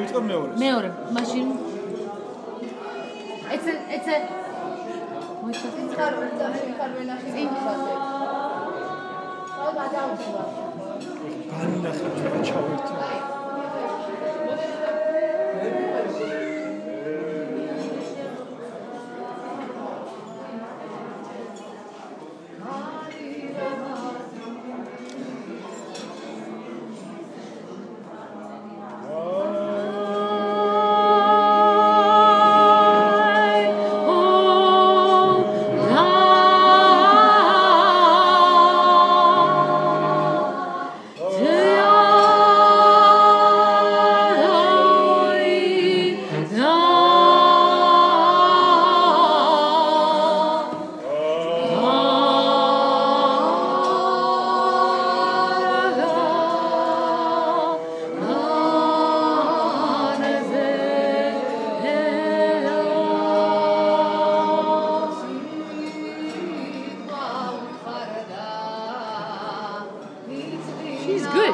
დავიწყო მეორეს. მეორე, მაშინ it's a განინახე რა ჩავერთო. She's good.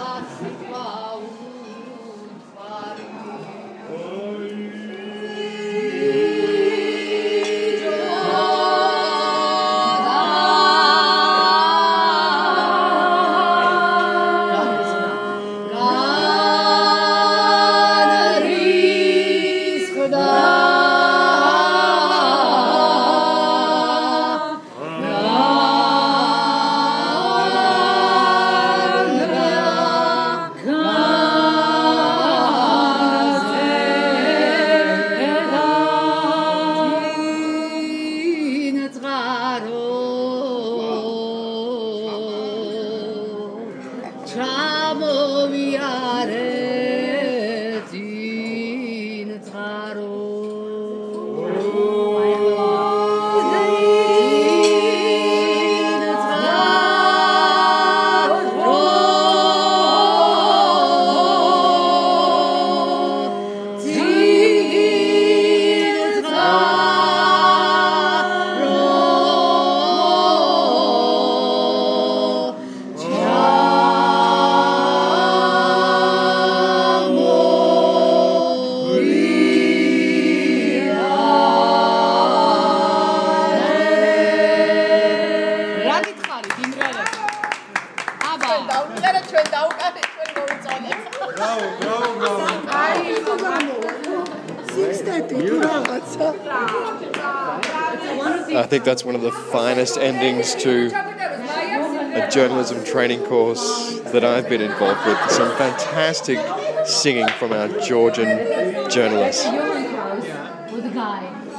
I think that's one of the finest endings to a journalism training course that I've been involved with. Some fantastic singing from our Georgian journalists. Johan Kraus was the guy.